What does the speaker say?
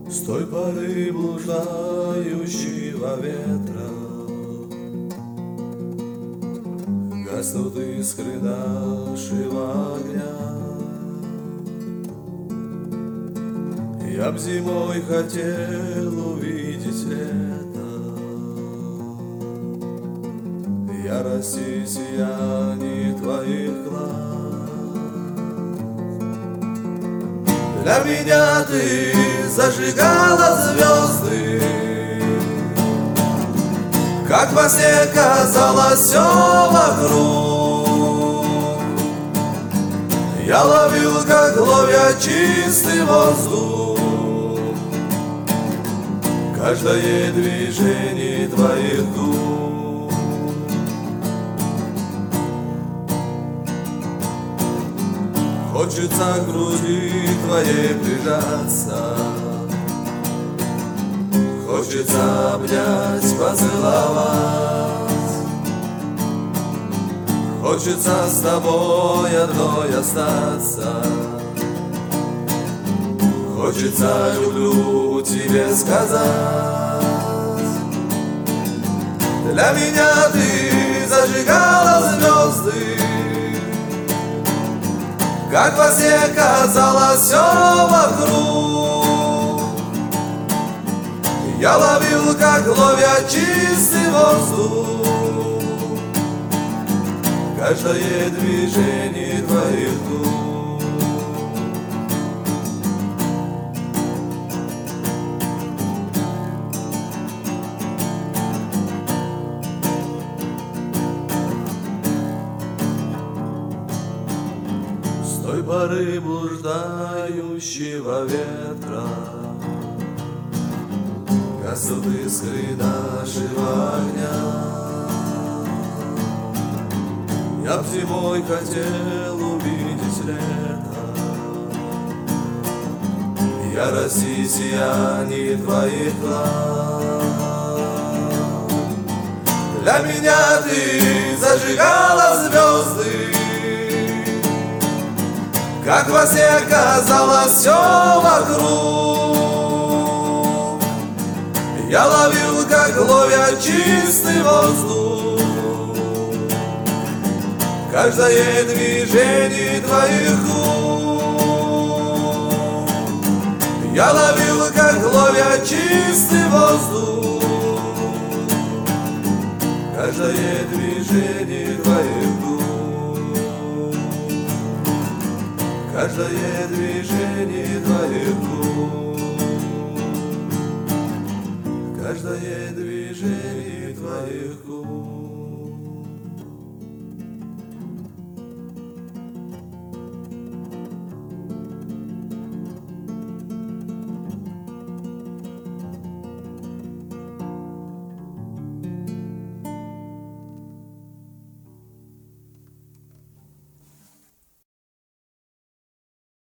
С той поры блуждающего ветра гаснут искры нашего огня. Я б зимой хотел увидеть лето, ярость и сияние твоих глаз. Для меня ты зажигала звезды, как во сне казалось все вокруг. Я ловил, как ловя чистый воздух, каждое движение твоих губ. Хочется к груди твоей прижаться, хочется обнять, поцеловать, хочется с тобой одной остаться, хочется люблю тебе сказать. Для меня ты зажигала звезды, как во сне казалось все вокруг. Я ловил, как ловя чистый воздух, каждое движение твоих губ. С той поры блуждающего ветра гаснут искры нашего огня. Я б зимой хотел увидеть лето, ярость и сияние твоих глаз. Для меня ты зажигала звезды, как во сне казалось все вокруг. Я ловил, как ловя чистый воздух, каждое движение твоих губ. Я ловил, как ловя чистый воздух, каждое движение твоих губ, каждое движение твоих губ, каждое движение твоих губ.